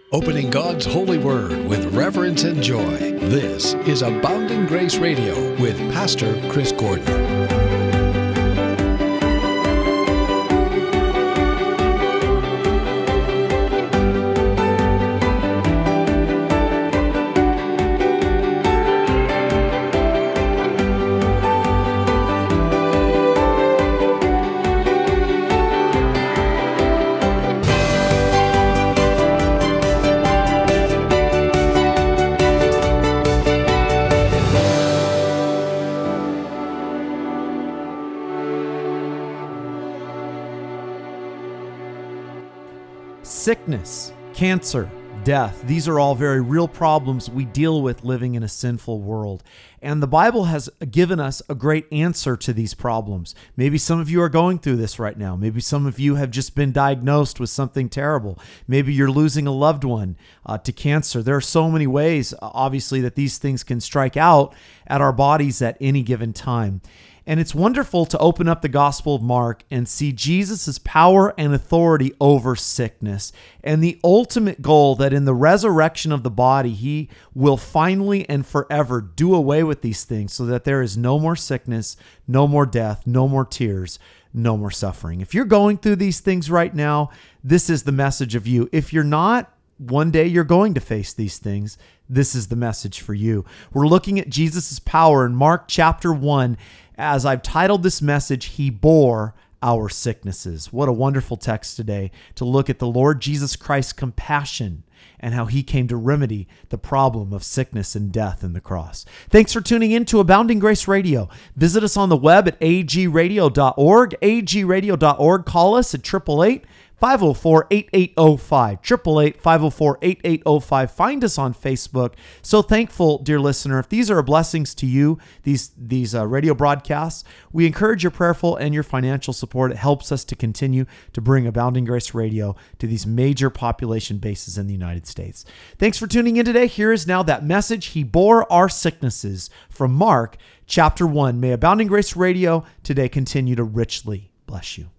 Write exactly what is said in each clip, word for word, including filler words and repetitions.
Opening God's holy word with reverence and joy. This is Abounding Grace Radio with Pastor Chris Gordon. Sickness, cancer, death, these are all very real problems we deal with living in a sinful world. And the Bible has given us a great answer to these problems. Maybe some of you are going through this right now. Maybe some of you have just been diagnosed with something terrible. Maybe you're losing a loved one uh, to cancer. There are so many ways, obviously, that these things can strike out at our bodies at any given time. And it's wonderful to open up the Gospel of Mark and see Jesus' power and authority over sickness and the ultimate goal that in the resurrection of the body, he will finally and forever do away with these things so that there is no more sickness, no more death, no more tears, no more suffering. If you're going through these things right now, this is the message of you. If you're not, one day you're going to face these things. This is the message for you. We're looking at Jesus' power in Mark chapter one. As I've titled this message, He bore our sicknesses. What a wonderful text today to look at the Lord Jesus Christ's compassion and how he came to remedy the problem of sickness and death in the cross. Thanks for tuning in to Abounding Grace Radio. Visit us on the web at a g radio dot org, a g radio dot org. Call us at eight eight eight, five oh four, eight eight oh five, eight eight eight, five oh four, eight eight oh five. Find us on Facebook. So thankful, dear listener. If these are blessings to you, these, these uh, radio broadcasts, we encourage your prayerful and your financial support. It helps us to continue to bring Abounding Grace Radio to these major population bases in the United States. Thanks for tuning in today. Here is now that message, He bore our sicknesses, from Mark chapter one. May Abounding Grace Radio today continue to richly bless you.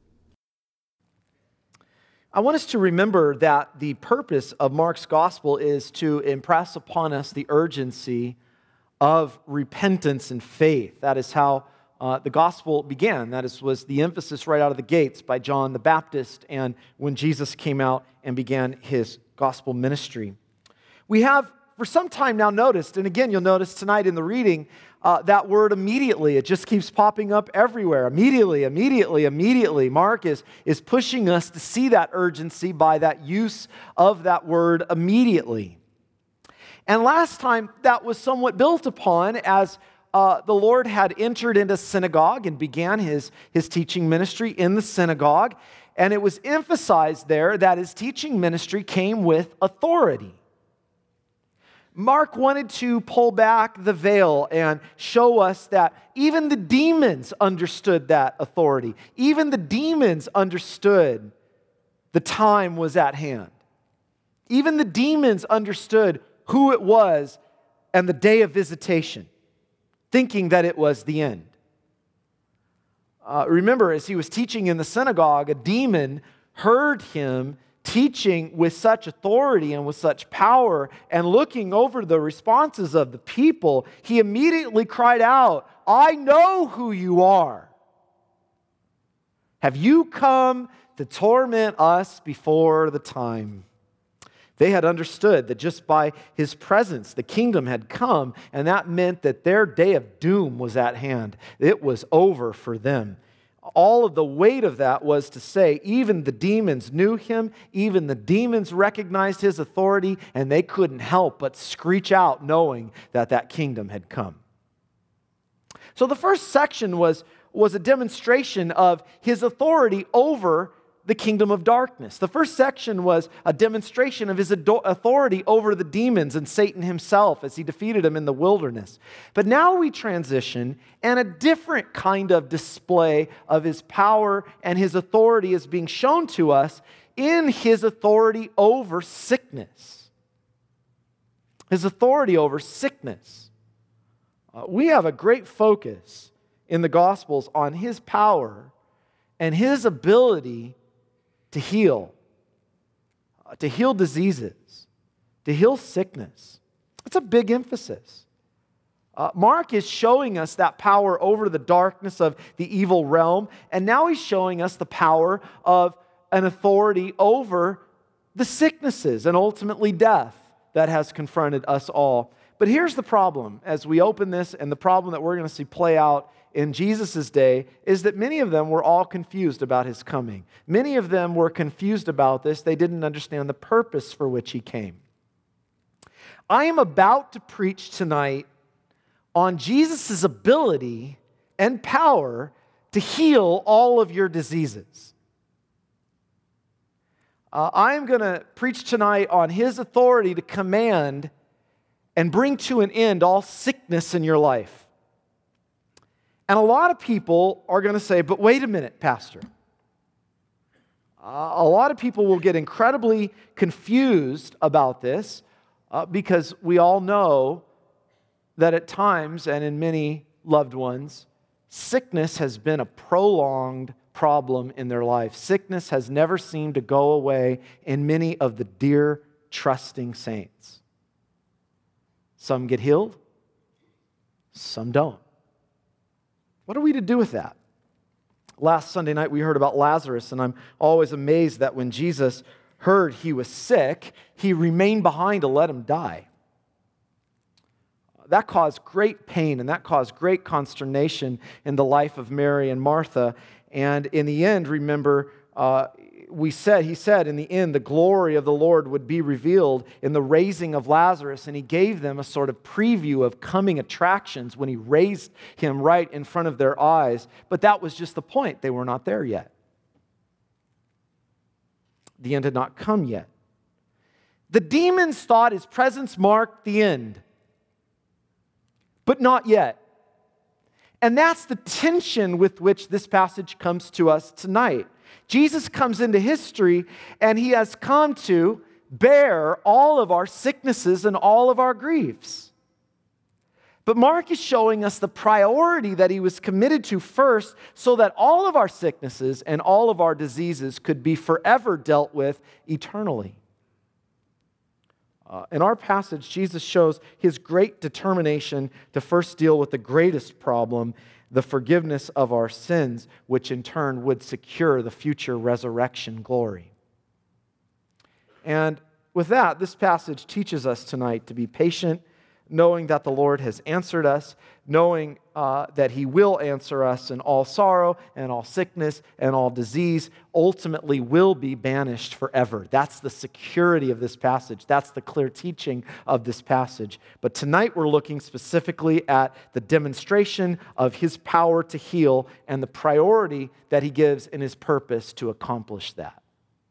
I want us to remember that the purpose of Mark's gospel is to impress upon us the urgency of repentance and faith. That is how uh, the gospel began. That is, was the emphasis right out of the gates by John the Baptist and when Jesus came out and began his gospel ministry. We have for some time now noticed, and again you'll notice tonight in the reading, Uh, that word immediately, it just keeps popping up everywhere. Immediately, immediately, immediately. Mark is, is pushing us to see that urgency by that use of that word immediately. And last time that was somewhat built upon as uh, the Lord had entered into synagogue and began his, his teaching ministry in the synagogue. And it was emphasized there that his teaching ministry came with authority. Mark wanted to pull back the veil and show us that even the demons understood that authority. Even the demons understood the time was at hand. Even the demons understood who it was and the day of visitation, thinking that it was the end. Uh, remember, as he was teaching in the synagogue, a demon heard him teaching with such authority and with such power and looking over the responses of the people, he immediately cried out, "I know who you are. Have you come to torment us before the time?" They had understood that just by his presence, the kingdom had come, and that meant that their day of doom was at hand. It was over for them. All of the weight of that was to say, even the demons knew him, even the demons recognized his authority, and they couldn't help but screech out knowing that that kingdom had come. So the first section was, was a demonstration of his authority over the kingdom of darkness. The first section was a demonstration of his authority over the demons and Satan himself as he defeated him in the wilderness. But now we transition, and a different kind of display of his power and his authority is being shown to us in his authority over sickness. His authority over sickness. Uh, we have a great focus in the Gospels on his power and his ability to heal. to heal diseases, to heal sickness. It's a big emphasis. Uh, Mark is showing us that power over the darkness of the evil realm, and now he's showing us the power of an authority over the sicknesses and ultimately death that has confronted us all. But here's the problem as we open this, and the problem that we're going to see play out in Jesus' day is that many of them were all confused about his coming. Many of them were confused about this. They didn't understand the purpose for which he came. I am about to preach tonight on Jesus' ability and power to heal all of your diseases. Uh, I am going to preach tonight on his authority to command and bring to an end all sickness in your life. And a lot of people are going to say, but wait a minute, Pastor. Uh, a lot of people will get incredibly confused about this uh, because we all know that at times and in many loved ones, sickness has been a prolonged problem in their life. Sickness has never seemed to go away in many of the dear, trusting saints. Some get healed, some don't. What are we to do with that? Last Sunday night we heard about Lazarus, and I'm always amazed that when Jesus heard he was sick, he remained behind to let him die. That caused great pain, and that caused great consternation in the life of Mary and Martha. And in the end, remember, uh, we said, he said, in the end, the glory of the Lord would be revealed in the raising of Lazarus, and he gave them a sort of preview of coming attractions when he raised him right in front of their eyes. But that was just the point. They were not there yet. The end had not come yet. The demons thought his presence marked the end, but not yet. And that's the tension with which this passage comes to us tonight. Jesus comes into history, and he has come to bear all of our sicknesses and all of our griefs. But Mark is showing us the priority that he was committed to first, so that all of our sicknesses and all of our diseases could be forever dealt with eternally. Uh, in our passage, Jesus shows his great determination to first deal with the greatest problem, the forgiveness of our sins, which in turn would secure the future resurrection glory. And with that, this passage teaches us tonight to be patient, knowing that the Lord has answered us, knowing uh, that he will answer us, and all sorrow and all sickness and all disease ultimately will be banished forever. That's the security of this passage. That's the clear teaching of this passage. But tonight we're looking specifically at the demonstration of his power to heal and the priority that he gives in his purpose to accomplish that.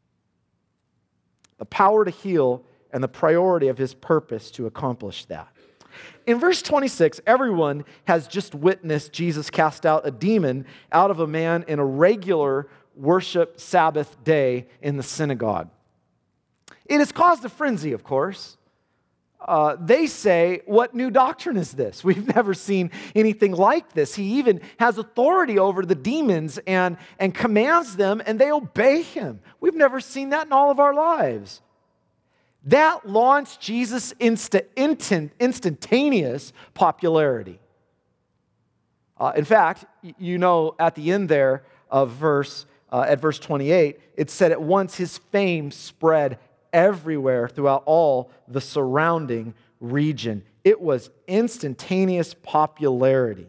The power to heal and the priority of his purpose to accomplish that. In verse twenty-six, everyone has just witnessed Jesus cast out a demon out of a man in a regular worship Sabbath day in the synagogue. It has caused a frenzy, of course. Uh, they say, what new doctrine is this? We've never seen anything like this. He even has authority over the demons and, and commands them, and they obey him. We've never seen that in all of our lives. That launched Jesus into instant, instantaneous popularity. Uh, in fact, you know, at the end there of verse, uh, at verse twenty-eight, it said at once his fame spread everywhere throughout all the surrounding region. It was instantaneous popularity.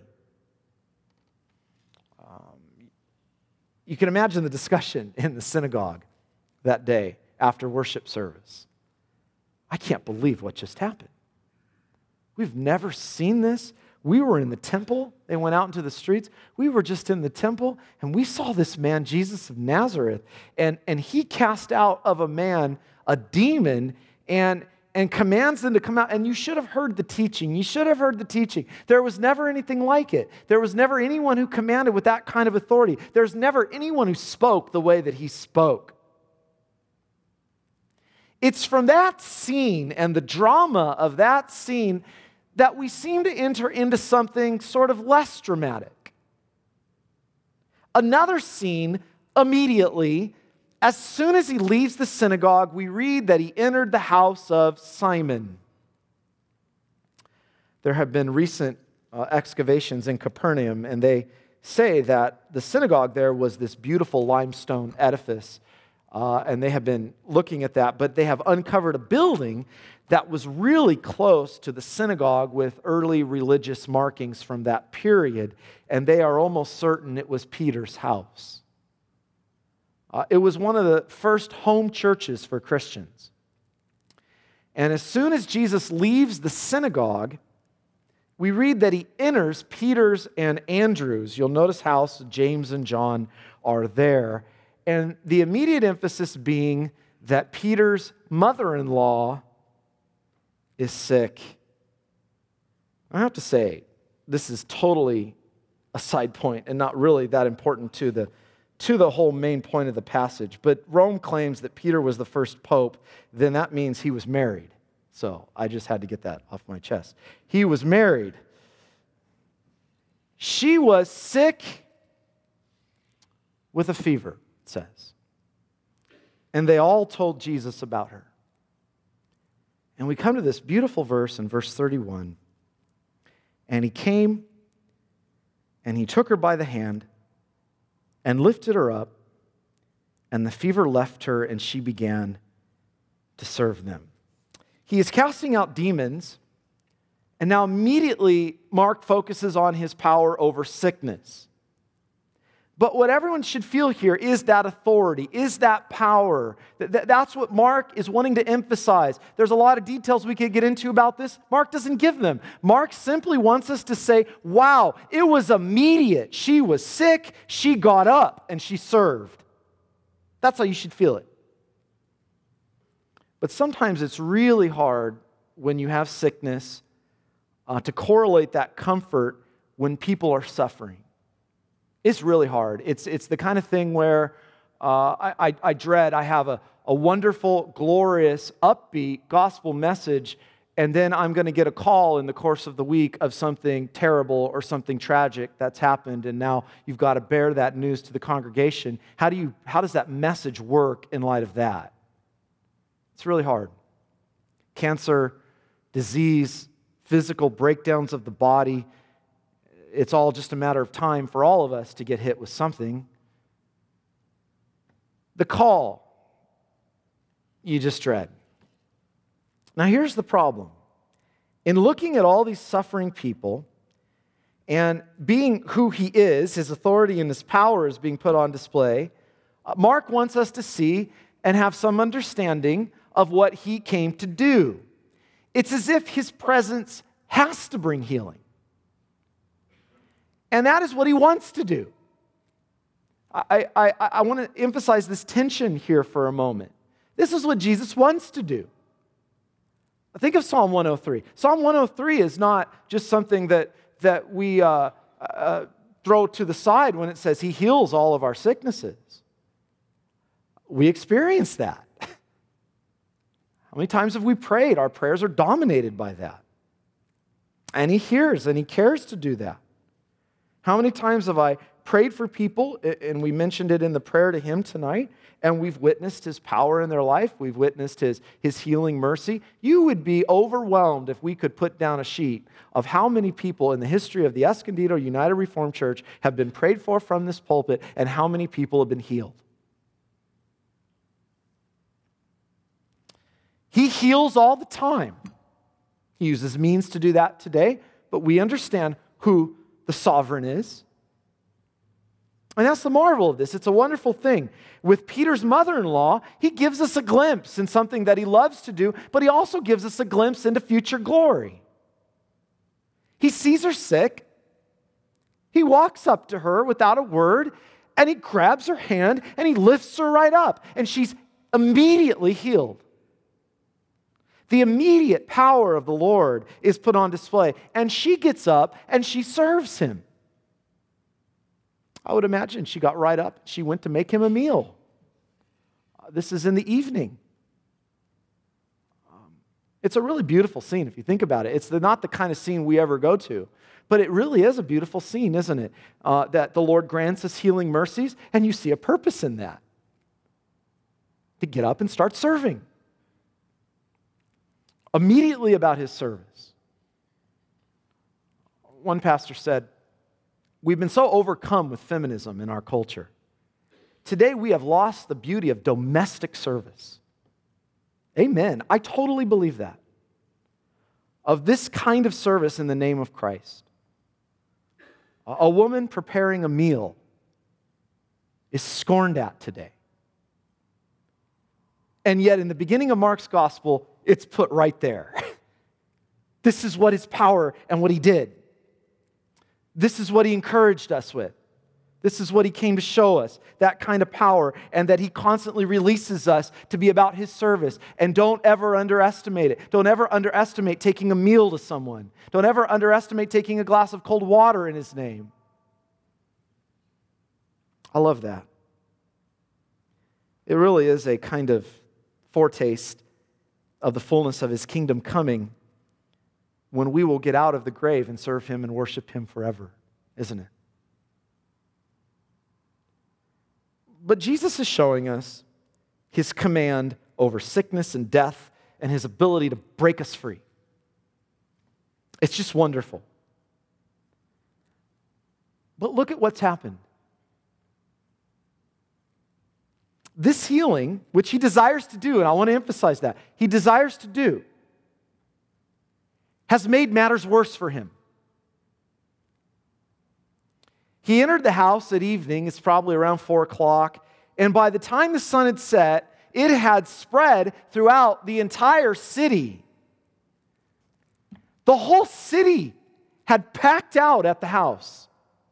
Um, you can imagine the discussion in the synagogue that day after worship service. I can't believe what just happened. We've never seen this. We were in the temple. They went out into the streets. We were just in the temple, and we saw this man, Jesus of Nazareth, and, and he cast out of a man a demon and, and commands them to come out. And you should have heard the teaching. You should have heard the teaching. There was never anything like it. There was never anyone who commanded with that kind of authority. There's never anyone who spoke the way that he spoke. It's from that scene and the drama of that scene that we seem to enter into something sort of less dramatic. Another scene immediately As soon as he leaves the synagogue, we read that he entered the house of Simon. There have been recent uh, excavations in Capernaum, and they say that the synagogue there was this beautiful limestone edifice, uh, and they have been looking at that, but they have uncovered a building that was really close to the synagogue with early religious markings from that period, and they are almost certain it was Peter's house. Uh, it was one of the first home churches for Christians. And as soon as Jesus leaves the synagogue, we read that he enters Peter's and Andrew's. You'll notice how James and John are there. And the immediate emphasis being that Peter's mother-in-law is sick. I have to say, this is totally a side point and not really that important to the, to the whole main point of the passage. But Rome claims that Peter was the first pope, then that means he was married. So I just had to get that off my chest. He was married. She was sick with a fever, it says. And they all told Jesus about her. And we come to this beautiful verse in verse thirty-one. And he came and he took her by the hand and lifted her up, and the fever left her, and she began to serve them. He is casting out demons, and now immediately Mark focuses on his power over sickness. But what everyone should feel here is that authority, is that power. That's what Mark is wanting to emphasize. There's a lot of details we could get into about this. Mark doesn't give them. Mark simply wants us to say, wow, it was immediate. She was sick, she got up, and she served. That's how you should feel it. But sometimes it's really hard when you have sickness uh, to correlate that comfort when people are suffering. It's really hard. It's, it's the kind of thing where uh, I, I, I dread I have a, a wonderful, glorious, upbeat gospel message, and then I'm going to get a call in the course of the week of something terrible or something tragic that's happened, and now you've got to bear that news to the congregation. How do you, how does that message work in light of that? It's really hard. Cancer, disease, physical breakdowns of the body. It's all just a matter of time for all of us to get hit with something. The call, you just dread. Now here's the problem. In looking at all these suffering people and being who he is, his authority and his power is being put on display, Mark wants us to see and have some understanding of what he came to do. It's as if his presence has to bring healing. And that is what he wants to do. I, I, I want to emphasize this tension here for a moment. This is what Jesus wants to do. Think of Psalm one oh three. Psalm one oh three is not just something that, that we uh, uh, throw to the side when it says he heals all of our sicknesses. We experience that. How many times have we prayed? Our prayers are dominated by that. And he hears and he cares to do that. How many times have I prayed for people, and we mentioned it in the prayer to him tonight, and we've witnessed his power in their life, we've witnessed his, his healing mercy. You would be overwhelmed if we could put down a sheet of how many people in the history of the Escondido United Reformed Church have been prayed for from this pulpit, and how many people have been healed. He heals all the time. He uses means to do that today, but we understand who the sovereign is. And that's the marvel of this. It's a wonderful thing. With Peter's mother-in-law, he gives us a glimpse in something that he loves to do, but he also gives us a glimpse into future glory. He sees her sick. He walks up to her without a word, and he grabs her hand, and he lifts her right up, and she's immediately healed. The immediate power of the Lord is put on display, and she gets up and she serves him. I would imagine she got right up. She went to make him a meal. Uh, this is in the evening. Um, it's a really beautiful scene if you think about it. It's the, not the kind of scene we ever go to, but it really is a beautiful scene, isn't it? Uh, that the Lord grants us healing mercies, and you see a purpose in that. to get up and start serving. Immediately about his service. One pastor said, we've been so overcome with feminism in our culture. Today we have lost the beauty of domestic service. Amen. I totally believe that. Of this kind of service in the name of Christ. A woman preparing a meal is scorned at today. And yet in the beginning of Mark's gospel, it's put right there. This is what his power and what he did. This is what he encouraged us with. This is what he came to show us, that kind of power, and that he constantly releases us to be about his service. And don't ever underestimate it. Don't ever underestimate taking a meal to someone. Don't ever underestimate taking a glass of cold water in his name. I love that. It really is a kind of foretaste of the fullness of his kingdom coming when we will get out of the grave and serve him and worship him forever, isn't it? But Jesus is showing us his command over sickness and death and his ability to break us free. It's just wonderful. But look at what's happened. This healing, which he desires to do, and I want to emphasize that, he desires to do, has made matters worse for him. He entered the house at evening, it's probably around four o'clock, and by the time the sun had set, it had spread throughout the entire city. The whole city had packed out at the house.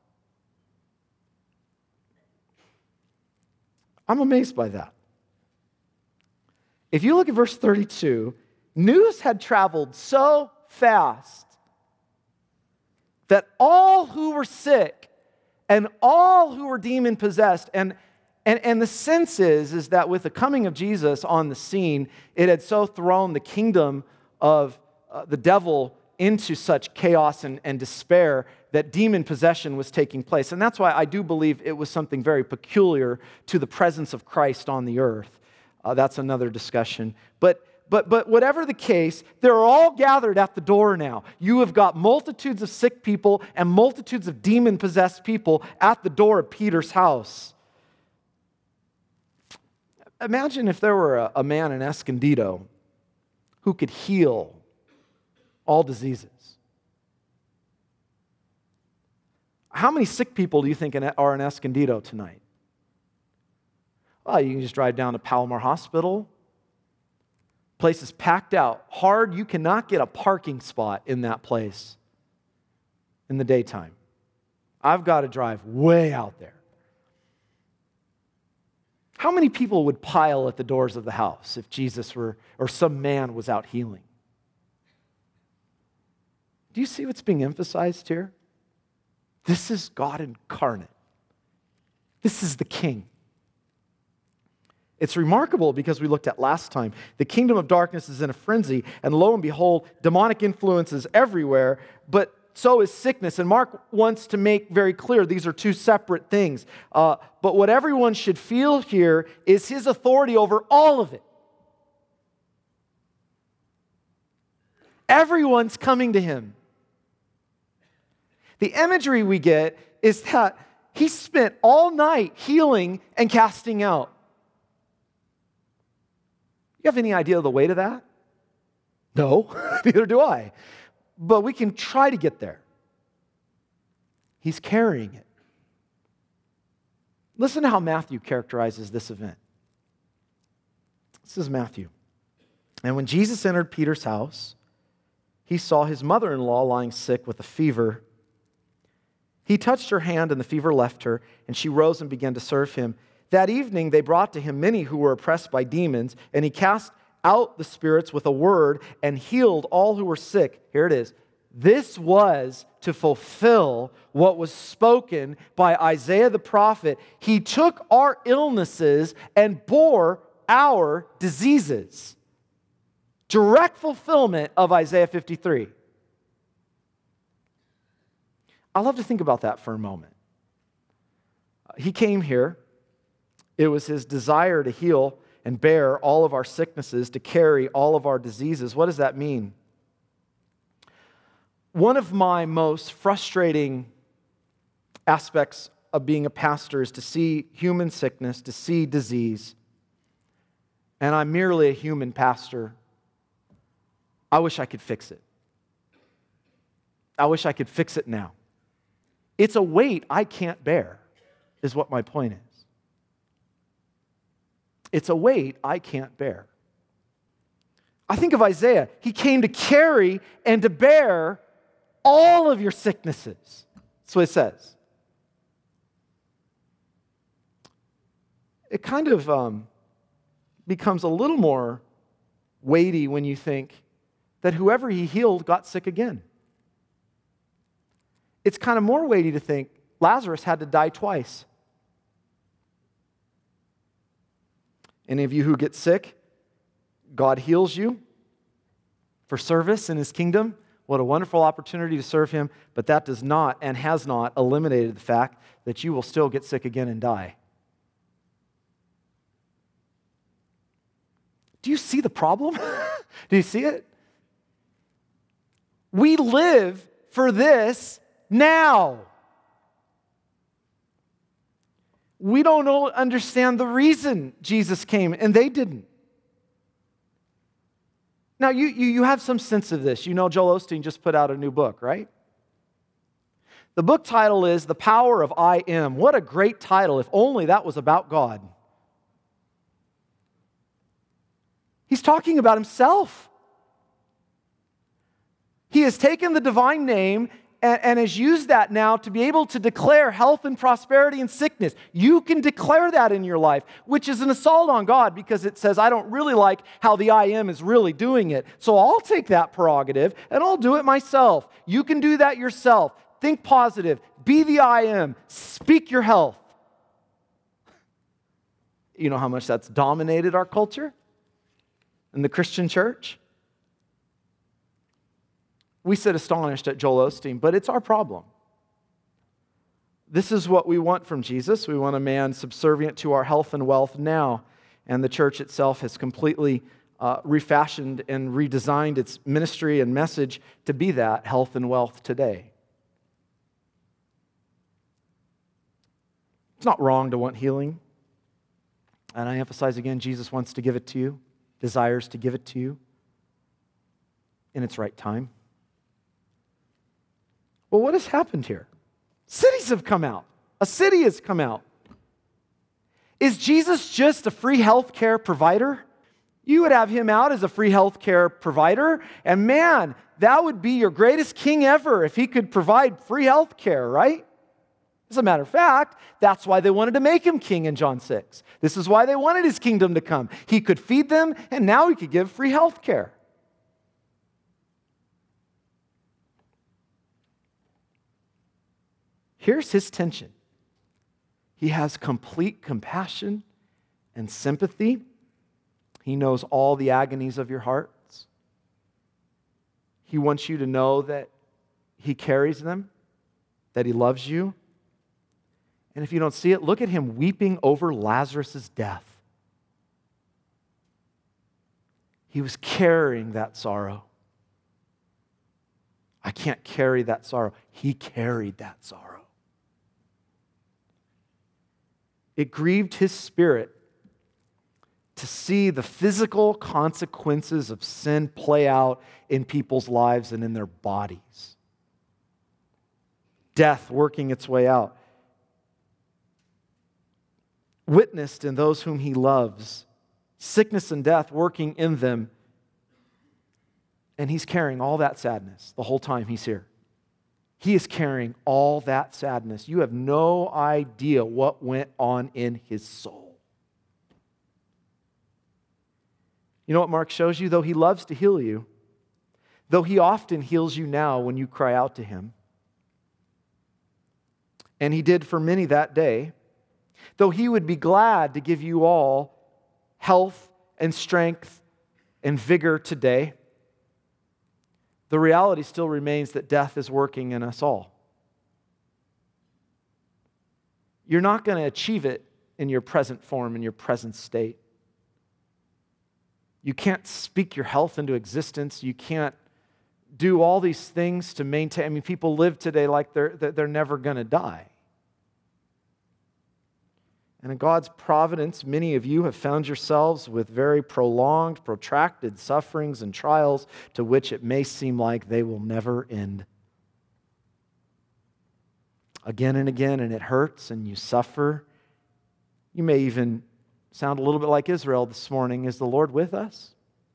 I'm amazed by that. If you look at verse thirty-two, news had traveled so fast that all who were sick and all who were demon-possessed, and, and, and the sense is, is that with the coming of Jesus on the scene, it had so thrown the kingdom of uh, the devil into such chaos and, and despair that demon possession was taking place. And that's why I do believe it was something very peculiar to the presence of Christ on the earth. Uh, that's another discussion. But But, but whatever the case, they're all gathered at the door now. You have got multitudes of sick people and multitudes of demon-possessed people at the door of Peter's house. Imagine if there were a, a man in Escondido who could heal all diseases. How many sick people do you think are in Escondido tonight? Well, you can just drive down to Palomar Hospital. Place is packed out hard. You cannot get a parking spot in that place in the daytime. I've got to drive way out there. How many people would pile at the doors of the house if Jesus were, or some man was out healing? Do you see what's being emphasized here? This is God incarnate. This is the King. It's remarkable because we looked at last time. The kingdom of darkness is in a frenzy, and lo and behold, demonic influences everywhere, but so is sickness. And Mark wants to make very clear these are two separate things. Uh, but what everyone should feel here is his authority over all of it. Everyone's coming to him. The imagery we get is that he spent all night healing and casting out. You have any idea of the weight of that? No, neither do I. But we can try to get there. He's carrying it. Listen to how Matthew characterizes this event. This is Matthew. And when Jesus entered Peter's house, he saw his mother-in-law lying sick with a fever. He touched her hand, and the fever left her, and she rose and began to serve him. That evening they brought to him many who were oppressed by demons, and he cast out the spirits with a word and healed all who were sick. Here it is. This was to fulfill what was spoken by Isaiah the prophet. He took our illnesses and bore our diseases. Direct fulfillment of Isaiah fifty-three. I love to think about that for a moment. He came here. It was his desire to heal and bear all of our sicknesses, to carry all of our diseases. What does that mean? One of my most frustrating aspects of being a pastor is to see human sickness, to see disease. And I'm merely a human pastor. I wish I could fix it. I wish I could fix it now. It's a weight I can't bear, is what my point is. It's a weight I can't bear. I think of Isaiah. He came to carry and to bear all of your sicknesses. That's what it says. It kind of um, becomes a little more weighty when you think that whoever he healed got sick again. It's kind of more weighty to think Lazarus had to die twice. Any of you who get sick, God heals you for service in his kingdom. What a wonderful opportunity to serve him, but that does not and has not eliminated the fact that you will still get sick again and die. Do you see the problem? Do you see it? We live for this now. We don't know, understand the reason Jesus came, and they didn't. Now, you, you, you have some sense of this. You know Joel Osteen just put out a new book, right? The book title is The Power of I Am. What a great title, if only that was about God. He's talking about himself. He has taken the divine name and, and has used that now to be able to declare health and prosperity and sickness. You can declare that in your life, which is an assault on God because it says, I don't really like how the I am is really doing it. So I'll take that prerogative and I'll do it myself. You can do that yourself. Think positive. Be the I am. Speak your health. You know how much that's dominated our culture in the Christian church? We sit astonished at Joel Osteen, but it's our problem. This is what we want from Jesus. We want a man subservient to our health and wealth now. And the church itself has completely uh, refashioned and redesigned its ministry and message to be that, health and wealth today. It's not wrong to want healing. And I emphasize again, Jesus wants to give it to you, desires to give it to you in its right time. Well, what has happened here? Cities have come out. A city has come out. Is Jesus just a free health care provider? You would have him out as a free health care provider, and man, that would be your greatest king ever if he could provide free health care, right? As a matter of fact, that's why they wanted to make him king in John six. This is why they wanted his kingdom to come. He could feed them, and now he could give free health care. Here's his tension. He has complete compassion and sympathy. He knows all the agonies of your hearts. He wants you to know that he carries them, that he loves you. And if you don't see it, look at him weeping over Lazarus' death. He was carrying that sorrow. I can't carry that sorrow. He carried that sorrow. It grieved his spirit to see the physical consequences of sin play out in people's lives and in their bodies. Death working its way out. Witnessed in those whom he loves. Sickness and death working in them. And he's carrying all that sadness the whole time he's here. He is carrying all that sadness. You have no idea what went on in his soul. You know what Mark shows you? Though he loves to heal you, though he often heals you now when you cry out to him, and he did for many that day, though he would be glad to give you all health and strength and vigor today, the reality still remains that death is working in us all. You're not going to achieve it in your present form, in your present state. You can't speak your health into existence. You can't do all these things to maintain. I mean, people live today like they're, they're never going to die. And in God's providence, many of you have found yourselves with very prolonged, protracted sufferings and trials to which it may seem like they will never end. Again and again, and it hurts and you suffer. You may even sound a little bit like Israel this morning. Is the Lord with us?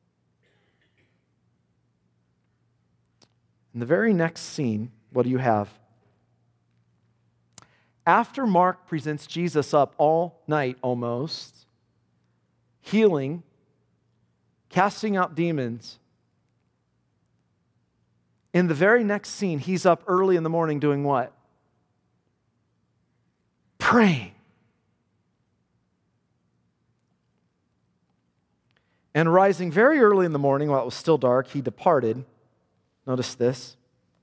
In the very next scene, what do you have? After Mark presents Jesus up all night almost, healing, casting out demons, in the very next scene, he's up early in the morning doing what? Praying. And rising very early in the morning, while it was still dark, he departed. Notice this.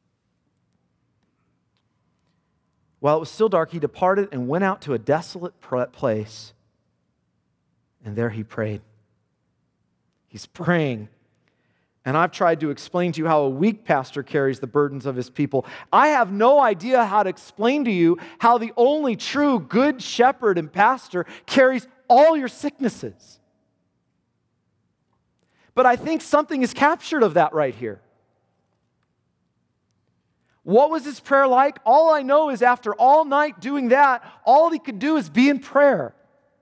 While it was still dark, he departed and went out to a desolate place, and there he prayed. He's praying. And I've tried to explain to you how a weak pastor carries the burdens of his people. I have no idea how to explain to you how the only true good shepherd and pastor carries all your sicknesses. But I think something is captured of that right here. What was his prayer like? All I know is after all night doing that, all he could do is be in prayer.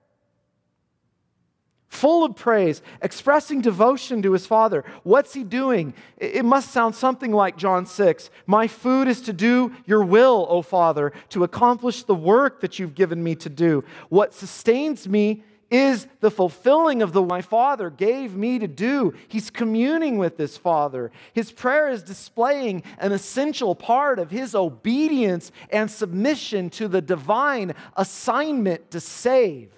Full of praise, expressing devotion to his Father. What's he doing? It must sound something like John six. My food is to do your will, O Father, to accomplish the work that you've given me to do. What sustains me is the fulfilling of the my Father gave me to do. He's communing with his Father. His prayer is displaying an essential part of his obedience and submission to the divine assignment to save,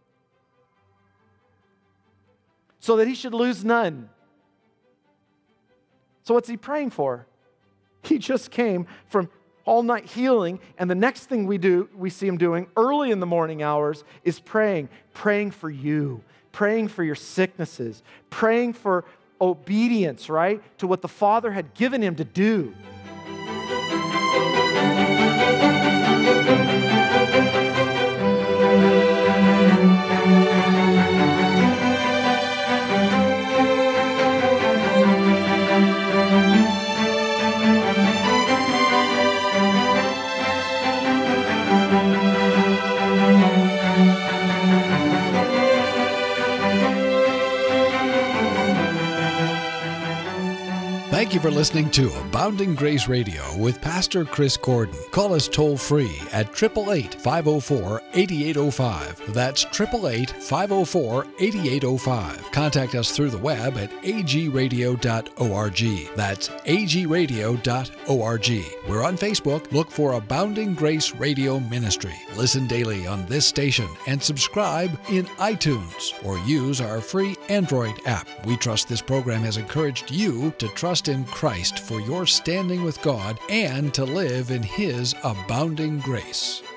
so that he should lose none. So what's he praying for? He just came from all night healing, and the next thing we do, we see him doing early in the morning hours is praying, praying for you, praying for your sicknesses, praying for obedience, right, to what the Father had given him to do. Thank you for listening to Abounding Grace Radio with Pastor Chris Gordon. Call us toll-free at eight eight eight, five oh four, eight eight oh five. That's eight eight eight, five oh four, eight eight oh five. Contact us through the web at a g radio dot org. That's a g radio dot org. We're on Facebook. Look for Abounding Grace Radio Ministry. Listen daily on this station and subscribe in iTunes or use our free Android app. We trust this program has encouraged you to trust in Christ for your standing with God and to live in His abounding grace.